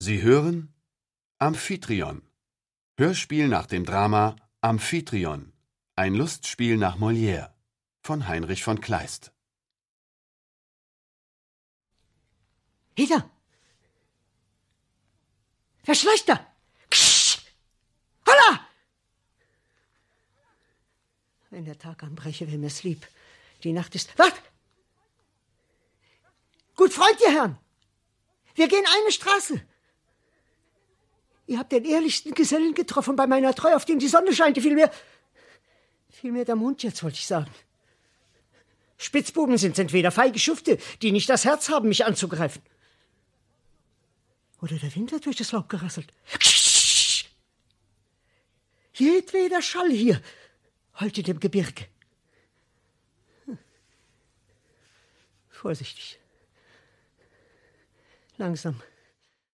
Sie hören Amphitryon. Hörspiel nach dem Drama Amphitryon. Ein Lustspiel nach Molière von Heinrich von Kleist. Ida! Wer schleicht da? Ksch! Holla! Wenn der Tag anbreche, wär mir's lieb. Die Nacht ist... Was? Gut, Freund, ihr Herren! Wir gehen eine Straße. Ihr habt den ehrlichsten Gesellen getroffen bei meiner Treue, auf den die Sonne scheint. Vielmehr der Mond jetzt, wollte ich sagen. Spitzbuben sind's entweder, feige Schufte, die nicht das Herz haben, mich anzugreifen. Oder der Wind hat durch das Laub gerasselt. Ksch! Jedweder Schall hier heult in dem Gebirge. Vorsichtig. Langsam.